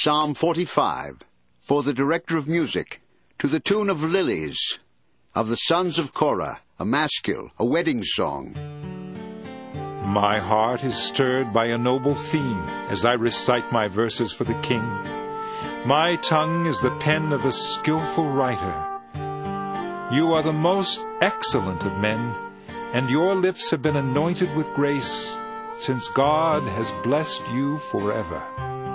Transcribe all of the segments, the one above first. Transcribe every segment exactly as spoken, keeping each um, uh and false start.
Psalm forty-five, for the director of music, to the tune of Lilies, of the sons of Korah, a maskil, a wedding song. My heart is stirred by a noble theme as I recite my verses for the king. My tongue is the pen of a skillful writer. You are the most excellent of men, and your lips have been anointed with grace, since God has blessed you forever.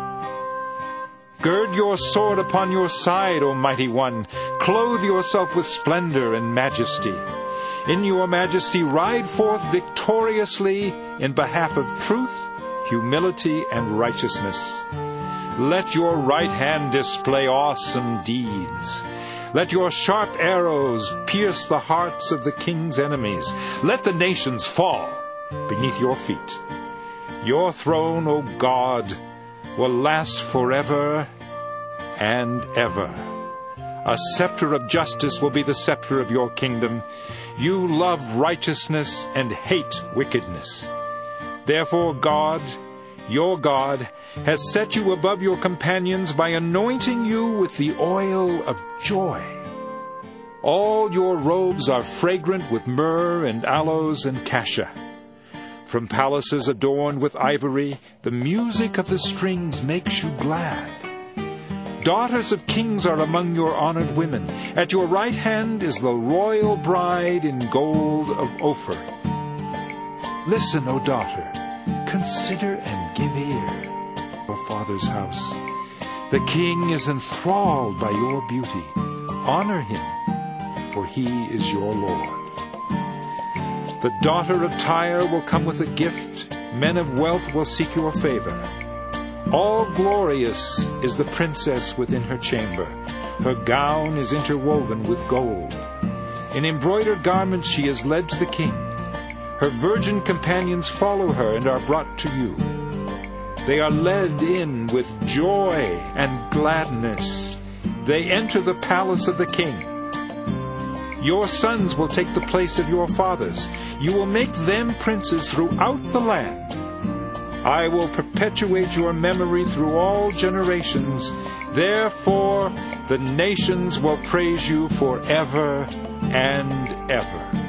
Gird your sword upon your side, O mighty one. Clothe yourself with splendor and majesty. In your majesty ride forth victoriously in behalf of truth, humility, and righteousness. Let your right hand display awesome deeds. Let your sharp arrows pierce the hearts of the king's enemies. Let the nations fall beneath your feet. Your throne, O God, will last forever and ever. A scepter of justice will be the scepter of your kingdom. You love righteousness and hate wickedness. Therefore God, your God, has set you above your companions by anointing you with the oil of joy. All your robes are fragrant with myrrh and aloes and cassia. From palaces adorned with ivory, the music of the strings makes you glad. Daughters of kings are among your honored women. At your right hand is the royal bride in gold of Ophir. Listen, O daughter, consider and give ear, O father's house. The king is enthralled by your beauty. Honor him, for he is your Lord. The daughter of Tyre will come with a gift. Men of wealth will seek your favor. All glorious is the princess within her chamber. Her gown is interwoven with gold. In embroidered garments she is led to the king. Her virgin companions follow her and are brought to you. They are led in with joy and gladness. They enter the palace of the king. Your sons will take the place of your fathers. You will make them princes throughout the land. I will perpetuate your memory through all generations. Therefore, the nations will praise you forever and ever.